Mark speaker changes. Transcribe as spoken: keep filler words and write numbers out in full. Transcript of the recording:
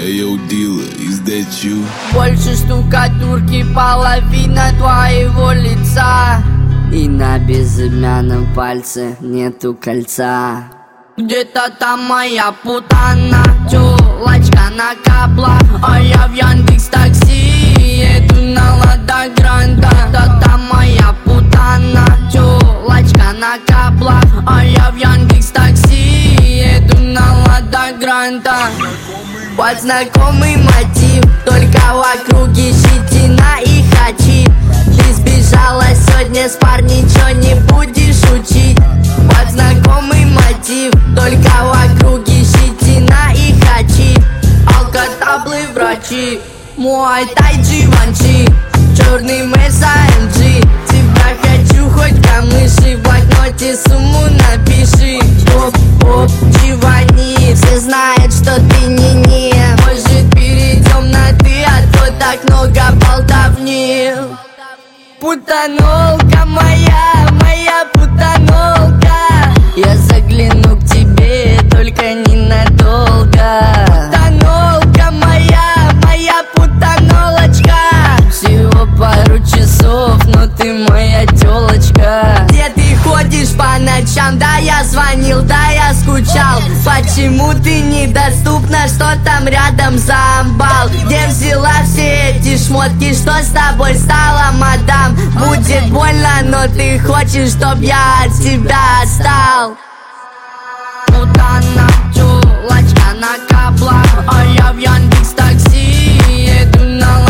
Speaker 1: Yo, dealer, is that you?
Speaker 2: Больше штукатурки, половина твоего лица, и на безымянном пальце нету кольца. Где-то там моя путана, тёлочка на каблах, а я в Яндекс Такси еду на Лада Гранта. Да там моя путана, тёлочка на каблах, а я в Яндекс Такси еду на Лада Гранта. Под знакомый мотив, только вокруг щетина и хачи. Ты сбежала сегодня с парнем, чё не будешь учить? Под знакомый мотив, только вокруг щетина и хачи. Алкотаблы врачи, мой тай Дживанчи, черный Мерс а эм джи. Тебя хочу хоть камыши, в блокноте сумму напиши. Оп-оп, Дживани, все знают, что ты не-не. Может перейдем на ты, а то так много болтовни. Путанолка моя, моя путанолка, я загляну к тебе, только ненадолго. Путанолка моя, моя путанолочка, всего пару часов, но ты моя тёлочка. Где ты ходишь по ночам? Да я звонил, да я скучал. Почему ты недоступна? Что там рядом за амбал? Где взяла все эти шмотки? Что с тобой стало, мадам? Будет больно, но ты хочешь, чтоб я от тебя отстал. Путана, тёлочка на каблах, а я в Яндекс Такси еду на